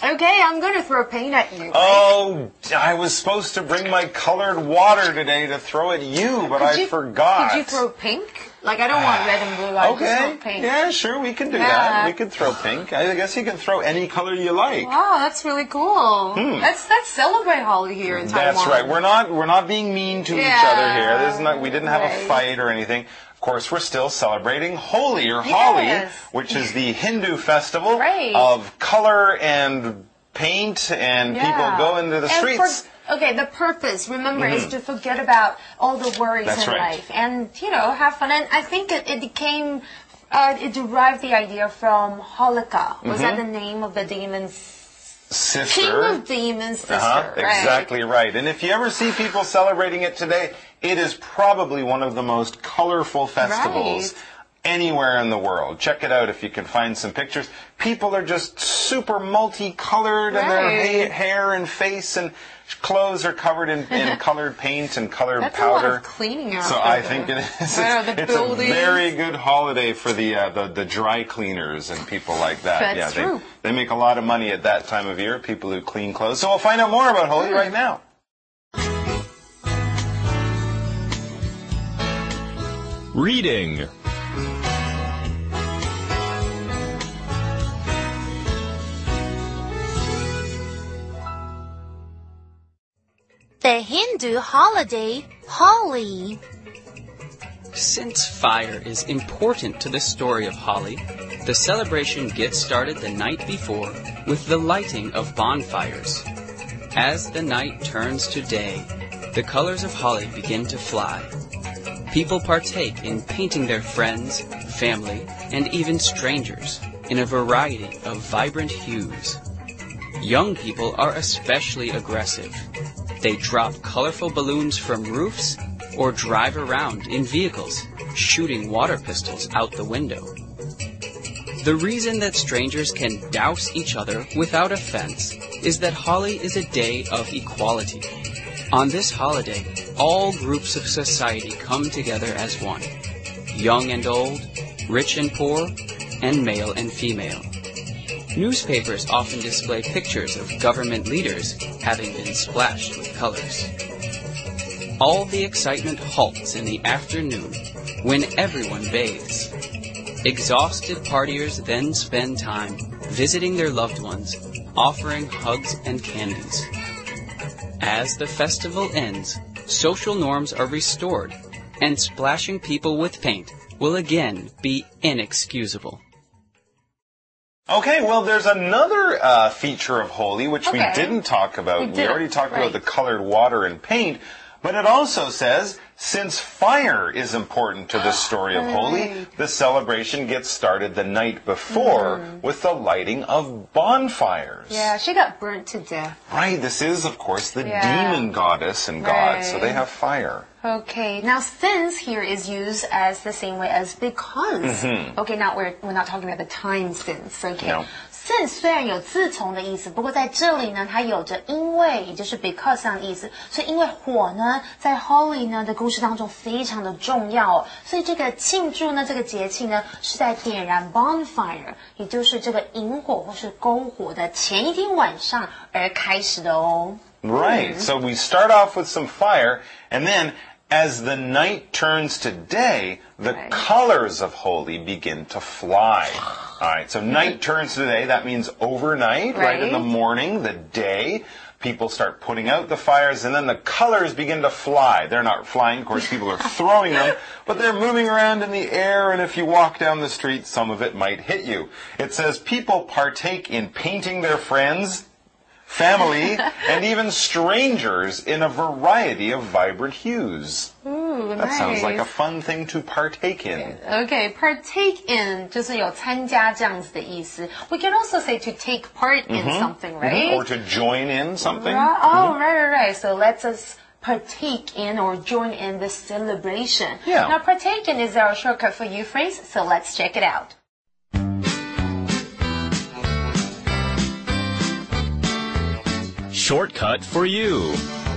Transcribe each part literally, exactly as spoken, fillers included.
Okay, I'm going to throw paint at you. Right? Oh, I was supposed to bring my colored water today to throw at you, but could I you, forgot. Could you throw pink? Like, I don't want red and blue. I okay. just want pink. Yeah, sure, we can do yeah. that. We could throw pink. I guess you can throw any color you like. Wow, that's really cool. Hmm. Let's let's celebrate Holly here in Taiwan. That's right. We're not we're not being mean to yeah. each other here. This is not. We didn't have right. a fight or anything. Of course, we're still celebrating Holi or Holi, yes. which is the Hindu festival right. of color and paint, and yeah. people go into the and streets. For, okay, the purpose, remember, mm-hmm. is to forget about all the worries That's in right. life and, you know, have fun. And I think it, it came, uh, it derived the idea from Holika. Was mm-hmm. that the name of the demon's sister? King of Demons' sister. Uh-huh. Right? Exactly right. And if you ever see people celebrating it today, it is probably one of the most colorful festivals. Right. Anywhere in the world. Check it out if you can find some pictures. People are just super multicolored, right. and their ha- hair and face and clothes are covered in, in colored paint and colored That's powder. A lot of cleaning out so there. I think it is. It's, it's a very good holiday for the, uh, the the dry cleaners and people like that. That's yeah, true. They, they make a lot of money at that time of year. People who clean clothes. So we'll find out more about Holi mm. right now. Reading. The Hindu holiday, Holi. Since fire is important to the story of Holi, the celebration gets started the night before with the lighting of bonfires. As the night turns to day, the colors of Holi begin to fly. People partake in painting their friends, family, and even strangers in a variety of vibrant hues. Young people are especially aggressive. They drop colorful balloons from roofs or drive around in vehicles, shooting water pistols out the window. The reason that strangers can douse each other without offense is that Holi is a day of equality. On this holiday, all groups of society come together as one, young and old, rich and poor, and male and female. Newspapers often display pictures of government leaders having been splashed with colors. All the excitement halts in the afternoon when everyone bathes. Exhausted partiers then spend time visiting their loved ones, offering hugs and candies. As the festival ends, social norms are restored, and splashing people with paint will again be inexcusable. Okay, well, there's another uh, feature of Holi which okay. we didn't talk about. We, we did. already talked right. about the colored water and paint, but it also says, since fire is important to the story of Holi, the celebration gets started the night before mm. with the lighting of bonfires. Yeah, she got burnt to death. Right, this is, of course, the yeah. demon goddess and right. god, so they have fire. Okay, now since here is used as the same way as because. Mm-hmm. Okay, now we're we're not talking about the time since. Okay, no. since 虽然有自从的意思，不过在这里呢，它有着因为，也就是 because 这样的意思。所以因为火呢，在 Holi 呢的故事当中非常的重要哦，所以这个庆祝呢，这个节庆呢是在点燃 bonfire， 也就是这个引火或是篝火的前一天晚上而开始的哦。 Right, mm. so we start off with some fire, and then as the night turns to day, the right. colors of Holi begin to fly. All right, so night turns to day, that means overnight, right. right, in the morning, the day. People start putting out the fires, and then the colors begin to fly. They're not flying, of course, people are throwing them, but they're moving around in the air, and if you walk down the street, some of it might hit you. It says people partake in painting their friends, family, and even strangers in a variety of vibrant hues. Ooh, that nice. sounds like a fun thing to partake in. Okay, partake in 就是有参加这样子的意思。We can also say to take part in mm-hmm. something, right? Mm-hmm. Or to join in something. Right. Oh, mm-hmm. right, right, right. So let's us partake in or join in this celebration. Yeah. Now, partake in is our shortcut for you phrase, so let's check it out. Shortcut for you.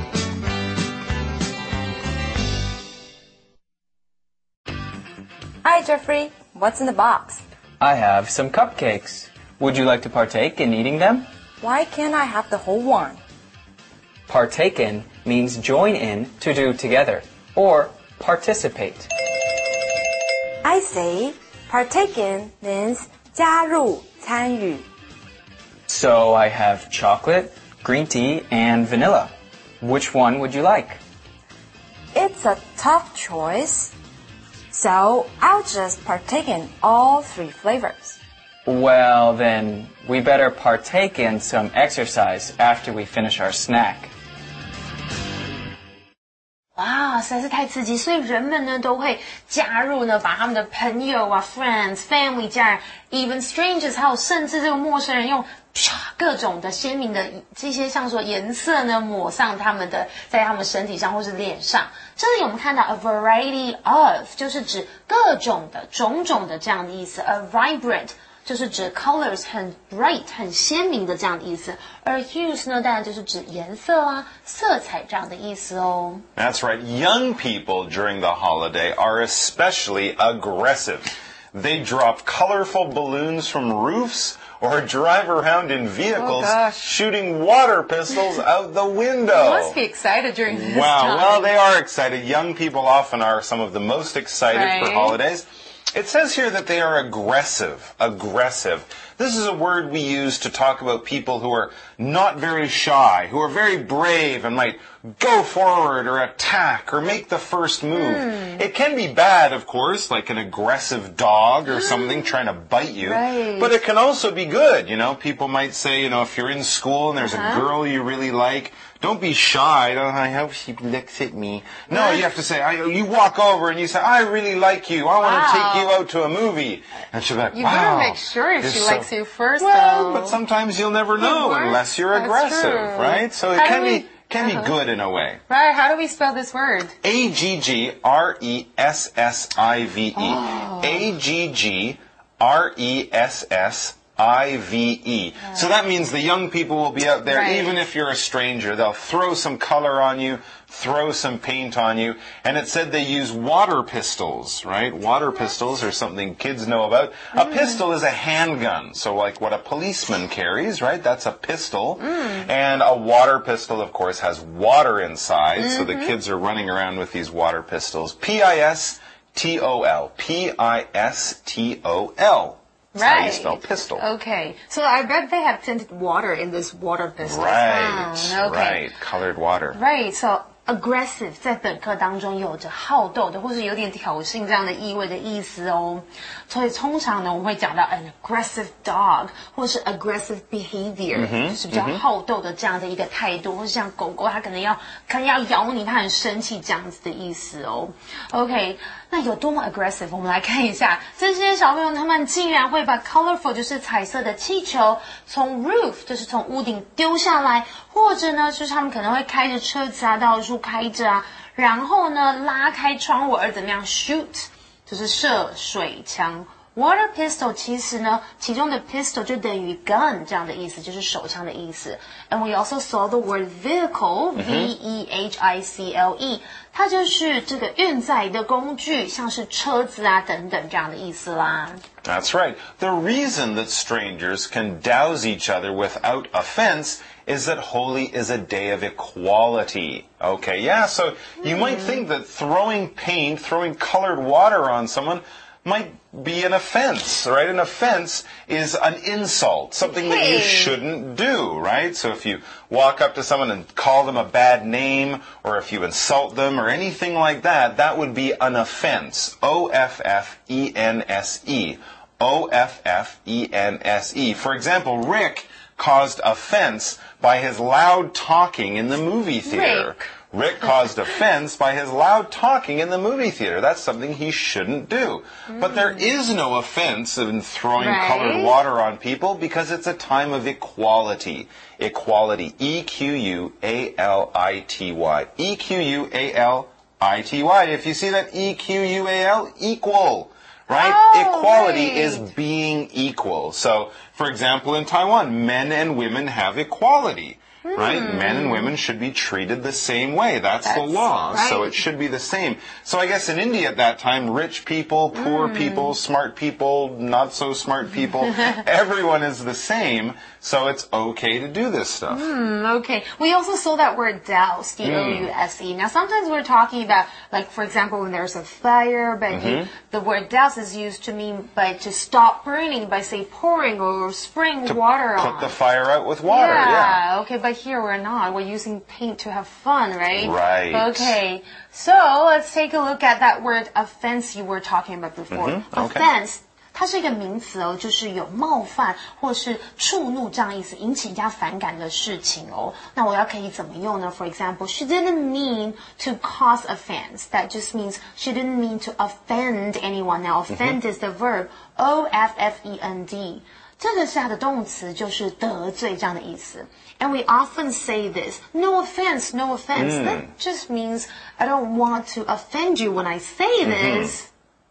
Hi, Jeffrey. What's in the box? I have some cupcakes. Would you like to partake in eating them? Why can't I have the whole one? Partake in means join in to do together, or participate. I see. Partake in means 加入,参与. So I have chocolate, green tea, and vanilla. Which one would you like? It's a tough choice. So I'll just partake in all three flavors. Well, then we better partake in some exercise after we finish our snack. 哇，实在是太刺激，所以人们呢都会加入呢，把他们的朋友啊、friends、family、家人 ，even strangers， 还有甚至这个陌生人用各种的鲜明的这些像说颜色呢抹上他们的在他们身体上或是脸上。这里我们看到 a variety of 就是指各种的、种种的这样的意思 ，a vibrant。就是指 colors 很 bright 很鲜明的这样的意思，而 hues 呢，当然就是指颜色啊、色彩这样的意思哦。 That's right. Young people during the holiday are especially aggressive. They drop colorful balloons from roofs or drive around in vehicles oh, shooting water pistols out the window. You must be excited during this wow, time. Well, they are excited. Young people often are some of the most excited right. for holidays. It says here that they are aggressive. Aggressive. This is a word we use to talk about people who are not very shy, who are very brave and might go forward or attack or make the first move. Mm. It can be bad, of course, like an aggressive dog or something trying to bite you. Right. But it can also be good. You know, people might say, you know, if you're in school and there's uh-huh. a girl you really like, don't be shy. Don't, I hope she looks at me. No, you have to say, I, you walk over and you say, I really like you. I want wow. to take you out to a movie. And she'll be like, you wow. You better make sure if she so... likes you first, well, though. But sometimes you'll never know unless you're That's aggressive, true. right? So it How can we... be can uh-huh. be good in a way. Right, how do we spell this word? A G G R E S S I V E. Oh. A G G R E S S I V E. Right. So that means the young people will be out there, right. even if you're a stranger. They'll throw some color on you, throw some paint on you. And it said they use water pistols, right? Water pistols are something kids know about. Mm. A pistol is a handgun. So like what a policeman carries, right? That's a pistol. Mm. And a water pistol, of course, has water inside. Mm-hmm. So the kids are running around with these water pistols. P I S T O L. P I S T O L. That's right. how you spell pistol. Okay. So I bet they have tinted water in this water pistol. Right. Oh, okay. Right. Colored water. Right. So aggressive 在本课当中有着好斗的或是有点挑衅这样的意味的意思哦。所以通常呢我们会讲到 an aggressive dog 或是 aggressive behavior、mm-hmm. 就是比较好斗的这样的一个态度、mm-hmm. 或是像狗狗它可能要可能要咬你它很生气这样子的意思哦。OK， 那有多么 aggressive 我们来看一下，这些小朋友他们竟然会把 colorful 就是彩色的气球从 roof 就是从屋顶丢下来，或者呢就是他们可能会开着车子啊到处开着啊，然后呢拉开窗户而怎么样 shoot 就是射水枪。Water pistol 其实呢，其中的 pistol 就等于 gun 这样的意思，就是手枪的意思。And we also saw the word vehicle, V E H I C L E， 它就是这个运载的工具，像是车子啊等等这样的意思啦。 That's right. The reason that strangers can douse each other without offense is that Holi is a day of equality. Okay, yeah, so you mm. might think that throwing paint, throwing colored water on someone might be an offense, right? An offense is an insult, something that you shouldn't do, right? So if you walk up to someone and call them a bad name, or if you insult them or anything like that, that would be an offense. O F F E N S E. O F F E N S E. For example, Rick caused offense by his loud talking in the movie theater. Rick. Rick caused offense by his loud talking in the movie theater. That's something he shouldn't do. Mm. But there is no offense in throwing right. colored water on people because it's a time of equality. Equality. E Q U A L I T Y. E Q U A L I T Y. If you see that E Q U A L, equal. Right? Oh, Equality right. is being equal. So, For example, in Taiwan, men and women have equality. Right? Men and women should be treated the same way. That's, That's the law. right. So it should be the same. So I guess in India at that time, rich people, poor mm. people, smart people, not so smart people, everyone is the same. So it's okay to do this stuff. Mm, okay. We also saw that word douse, D O U S E. Now, sometimes we're talking about, like, for example, when there's a fire, but mm-hmm. you, the word douse is used to mean by to stop burning by, say, pouring or spraying to water put on. Put the fire out with water, yeah. yeah. Okay, but here we're not. We're using paint to have fun, right? Right. Okay. So, let's take a look at that word offense you were talking about before. Mm-hmm. Okay. Offense. 它是一个名词哦，就是有冒犯或是触怒这样意思，引起人家反感的事情哦。那我要可以怎么用呢 ？For example, she didn't mean to cause offense. That just means she didn't mean to offend anyone. Now, offend is the verb O F F E N D. 这个是它的动词，就是得罪这样的意思。And we often say this, no offense, no offense. Mm. That just means I don't want to offend you when I say this. Mm-hmm.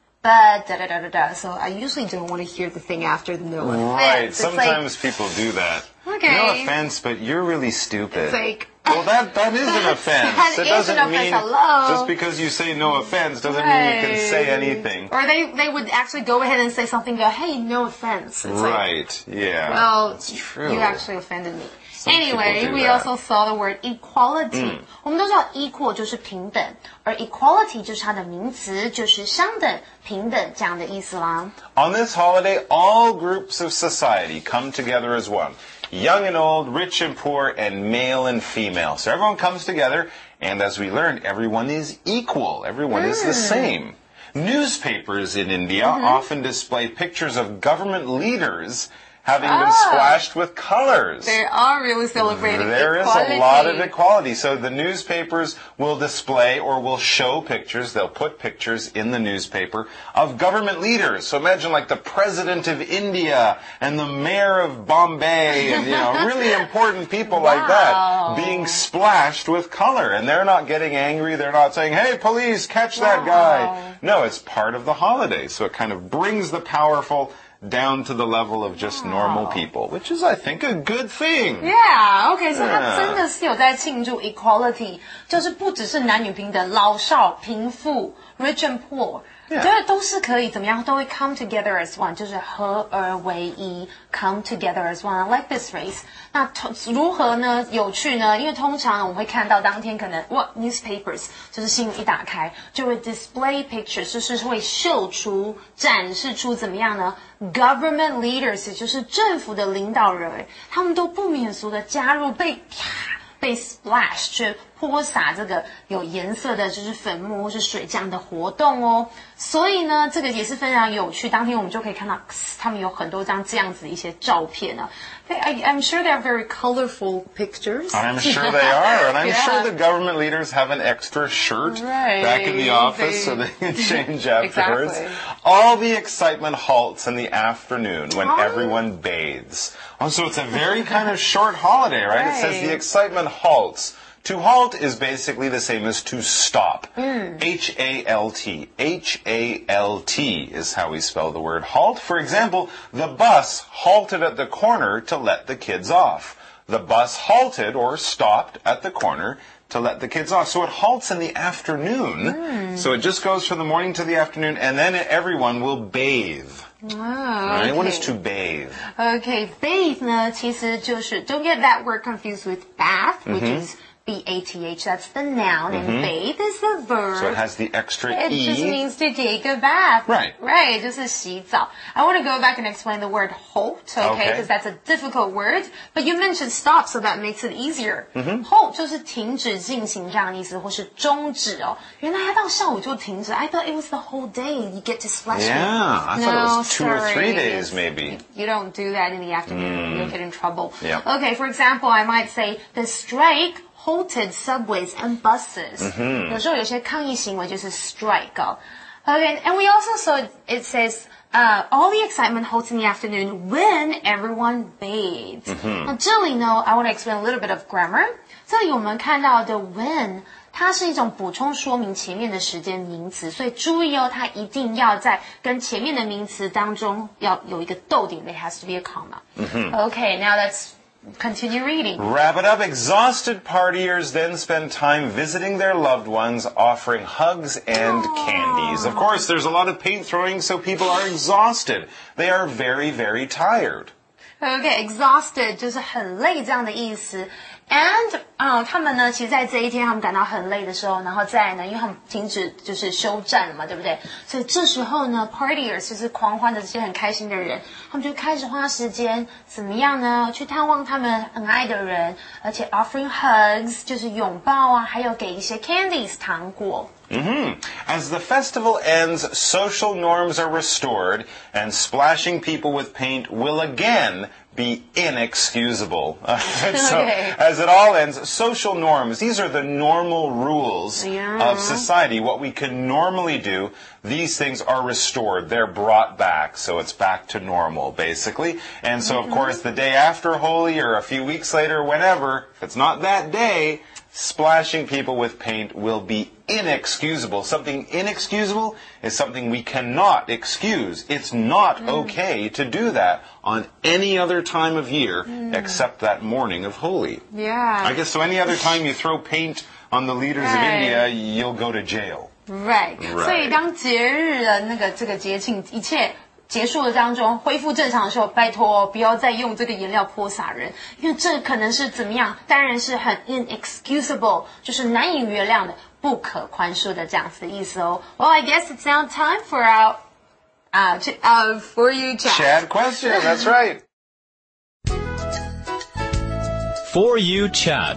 But da da da da da. So I usually don't want to hear the thing after the no offense. Right. It's Sometimes like, people do that. Okay. No offense, but you're really stupid. It's like, well, that that is an offense. That it is doesn't an offense. mean Hello. just because you say no offense doesn't right. mean you can say anything. Or they they would actually go ahead and say something. Go, hey, no offense. It's right. Like, yeah. Well, that's true. You actually offended me. Some Anyway, we that. also saw the word equality. 嗯、 我们都知道 equal 就是平等，而 equality 就是它的名词，就是相等、平等这样的意思啦。 On this holiday, all groups of society come together as one. Young and old, rich and poor, and male and female. So everyone comes together, and as we learned, everyone is equal. Everyone mm. is the same. Newspapers in India mm-hmm. often display pictures of government leaders having been ah, splashed with colors. They are really celebrating there equality. There is a lot of equality. So the newspapers will display or will show pictures, they'll put pictures in the newspaper of government leaders. So imagine like the president of India and the mayor of Bombay and, you know, really important people wow. like that being splashed with color. And they're not getting angry. They're not saying, hey, police, catch wow. that guy. No, it's part of the holiday. So it kind of brings the powerful down to the level of just wow. normal people, which is, I think, a good thing. Yeah, okay, so 它 Yeah. 真的是有在庆祝 equality， 就是不只是男女平等，老少贫富 ，rich and poor， Yeah. 这都是可以怎么样，都会 come together as one， 就是合而为一 ，come together as one。I like this phrase。那如何呢？有趣呢？因为通常我们会看到当天可能哇 newspapers 就是新闻一打开就会 display pictures， 就是会秀出、展示出怎么样呢 ？Government leaders 就是政府的领导人，他们都不免俗的加入被啪被 splash 去泼洒这个有颜色的就是粉末或是水这样的活动哦。所以呢，这个也是非常有趣。当天我们就可以看到他们有很多张这样子的一些照片啊。I, I'm sure they're very colorful pictures. I'm sure they are, and I'm yeah. sure the government leaders have an extra shirt right. back in the office they... so they can change afterwards. Exactly. All the excitement halts in the afternoon when oh. everyone bathes. Oh, so it's a very kind of short holiday, right? right? It says the excitement halts. To halt is basically the same as to stop. Mm. H A L T. H A L T is how we spell the word halt. For example, the bus halted at the corner to let the kids off. The bus halted or stopped at the corner to let the kids off. So it halts in the afternoon. Mm. So it just goes from the morning to the afternoon, and then everyone will bathe. Oh, right? okay. What is to bathe? Okay, bathe 呢，其实就是 don't get that word confused with bath, which mm-hmm. is B A T H, that's the noun, mm-hmm. and bathe is the verb. So it has the extra It E. just means to take a bath. Right. Right, 就是洗澡. I want to go back and explain the word halt, okay, because okay. that's a difficult word. But you mentioned stop, so that makes it easier. Mm-hmm. Halt 就是停止进行这样的意思，或是终止哦。原来它到下午就停止. I thought it was the whole day. You get to splash Yeah, I no, thought it was two sorry. or three days maybe. You don't do that in the afternoon. Mm. You'll get in trouble. Yep. Okay, for example, I might say the strike halted subways and buses. Mm-hmm. 有时候有些抗议行为就是 strike 哦。Okay, and we also saw it says uh, all the excitement halts in the afternoon when everyone bathes. 那这里呢 I want to explain a little bit of grammar. 这里我们看到的 when 它是一种补充说明前面的时间名词，所以注意哦，它一定要在跟前面的名词当中要有一个逗点 ，there has to be a comma. Okay, now let's continue reading. Wrap it up. Exhausted partiers then spend time visiting their loved ones, offering hugs and candies. Of course, there's a lot of paint throwing, so people are exhausted. They are very, very tired. Okay, exhausted 就是很累这样的意思。And 啊、呃，他们呢，其实，在这一天他们感到很累的时候，然后再来呢，因为他们停止就是休战了嘛，对不对？所以这时候呢 ，partiers 就是狂欢的这些很开心的人，他们就开始花时间怎么样呢？去探望他们很爱的人，而且 offering hugs 就是拥抱啊，还有给一些 candies 糖果。 Mm-hmm. As the festival ends, social norms are restored, and splashing people with paint will again be inexcusable. So, okay. As it all ends, social norms, these are the normal rules yeah. of society. What we can normally do, these things are restored. They're brought back. So it's back to normal, basically. And so, mm-hmm. of course, the day after Holi or a few weeks later, whenever, if it's not that day, splashing people with paint will be inexcusable. Something inexcusable is something we cannot excuse. It's not mm. okay to do that on any other time of year mm. except that morning of Holi. Yeah. I guess so any other time you throw paint on the leaders right. of India, you'll go to jail. Right. right. 所以当节日的那个这个节庆一切结束的当中恢复正常的时候，拜托不要再用这个颜料泼洒人，因为这可能是怎么样？当然是很 inexcusable， 就是难以原谅的、不可宽恕的这样子的意思哦。Well, I guess it's now time for our uh, uh for you chat. Chat question. That's right. For you chat.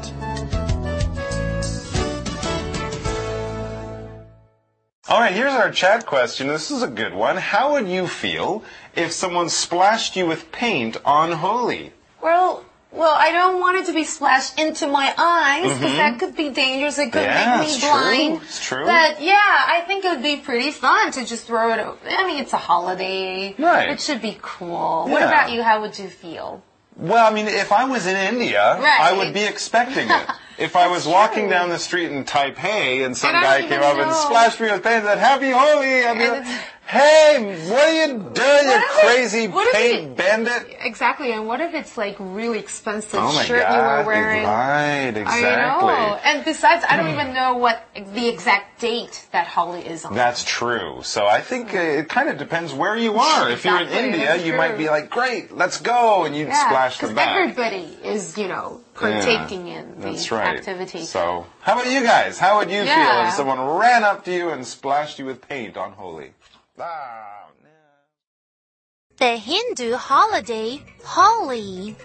All right, here's our chat question. This is a good one. How would you feel if someone splashed you with paint on Holi? Well, well, I don't want it to be splashed into my eyes because mm-hmm. that could be dangerous. It could yeah, make me it's blind. True. It's true. But yeah, I think it would be pretty fun to just throw it over. I mean, it's a holiday. Right. It should be cool. Yeah. What about you? How would you feel? Well, I mean, if I was in India, right. I would be expecting it. If I was walking down the street in Taipei and some and guy came up know. and splashed me with paint and said, Happy Holi, I'd be like, hey, what are you doing, you crazy it, paint it, bandit? Exactly, and what if it's like really expensive oh my shirt God, you were wearing? Right, exactly. I know. And besides, I don't even know what the exact date that Holi is on. That's true. So I think uh, it kind of depends where you are. If exactly, you're in India, you might be like, great, let's go, and you'd yeah, splash them back. Everybody is, you know, partaking yeah, in the that's right. activity. So, how about you guys? How would you yeah. feel if someone ran up to you and splashed you with paint on Holi? Ah, no. The Hindu holiday, Holi.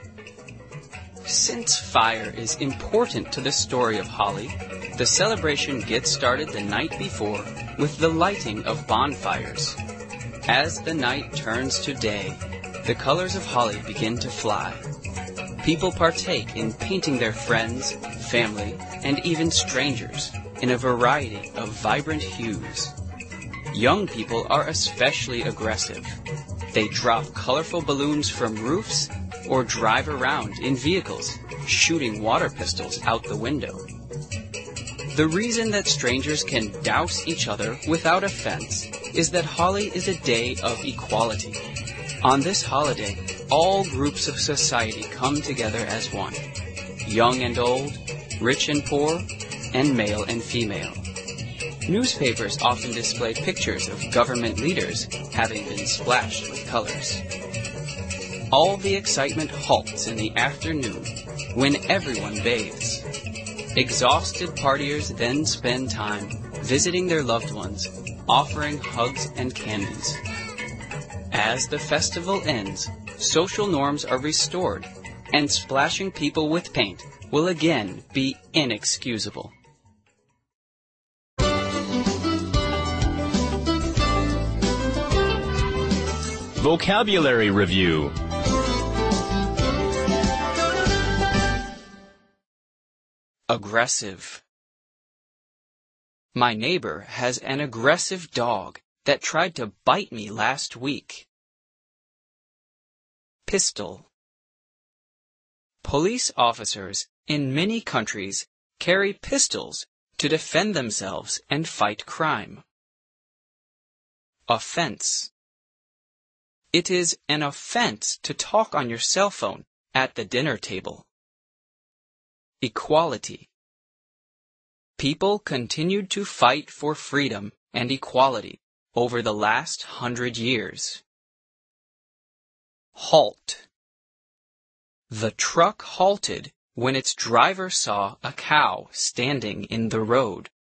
Since fire is important to the story of Holi, the celebration gets started the night before with the lighting of bonfires. As the night turns to day, the colors of Holi begin to fly. People partake in painting their friends, family, and even strangers in a variety of vibrant hues. Young people are especially aggressive. They drop colorful balloons from roofs or drive around in vehicles, shooting water pistols out the window. The reason that strangers can douse each other without offense is that Holi is a day of equality. On this holiday, all groups of society come together as one. Young and old, rich and poor, and male and female. Newspapers often display pictures of government leaders having been splashed with colors. All the excitement halts in the afternoon when everyone bathes. Exhausted partiers then spend time visiting their loved ones, offering hugs and candies. As the festival ends, social norms are restored, and splashing people with paint will again be inexcusable. Vocabulary Review. Aggressive. My neighbor has an aggressive dog that tried to bite me last week. Pistol. Police officers in many countries carry pistols to defend themselves and fight crime. Offense. It is an offense to talk on your cell phone at the dinner table. Equality. People continued to fight for freedom and equality over the last hundred years. Halt. The truck halted when its driver saw a cow standing in the road.